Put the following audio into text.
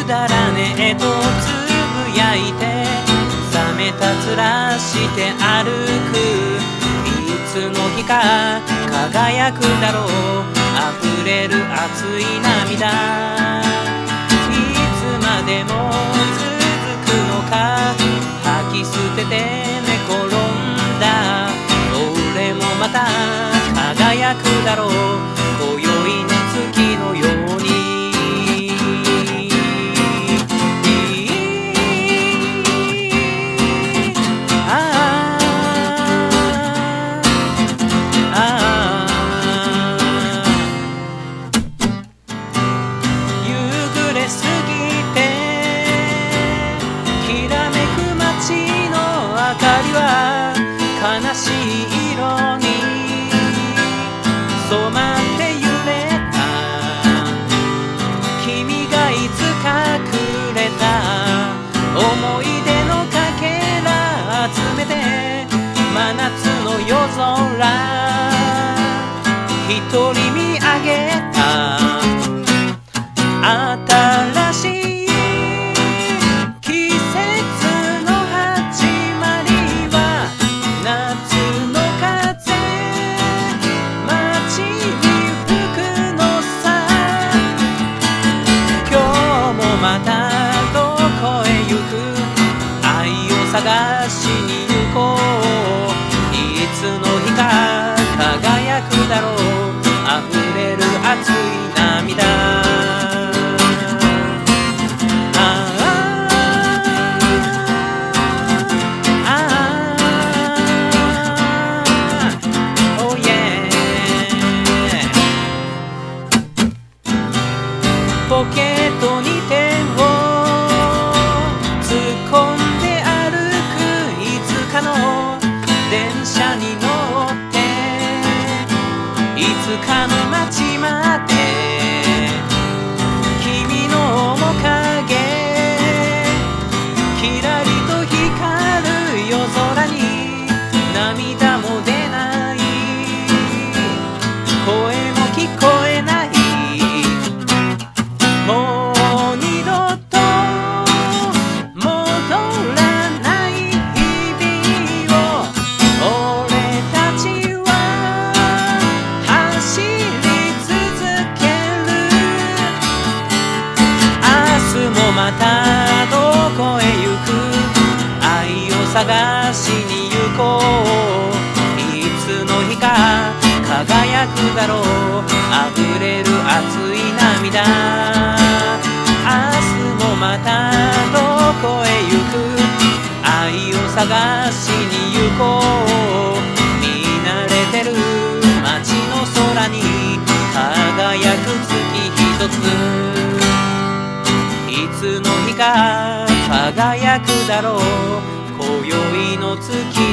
だらねえとつぶやいて冷めた面して歩く。いつの日か輝くだろう溢れる熱い涙。いつまでも続くのか吐き捨てて寝転んだ。俺もまた輝くだろう今宵の月のように。悲しい色に染まって揺れた。君がいつかくれた思い出のかけら集めて真夏の夜空一人見上げた。新しい季節の始まりは夏の風街に吹くのさ。今日もまたどこへ行く愛を探しに行こう。いつの日か輝くだろう溢れる熱い涙。ポケットに手を突っ込んで歩く。いつかの電車に乗っていつかの街まで君の面影キラリと光る夜空に涙も出ない声も聞こえない。もう二度と戻らない日々を俺たちは走り続ける。明日もまたどこへ行く愛を探しに行こう。いつの日か輝くだろう溢れる熱い涙。明日もまたどこへ行く愛を探しに行こう。見慣れてる街の空に輝く月一つ。いつの日か輝くだろう今宵の月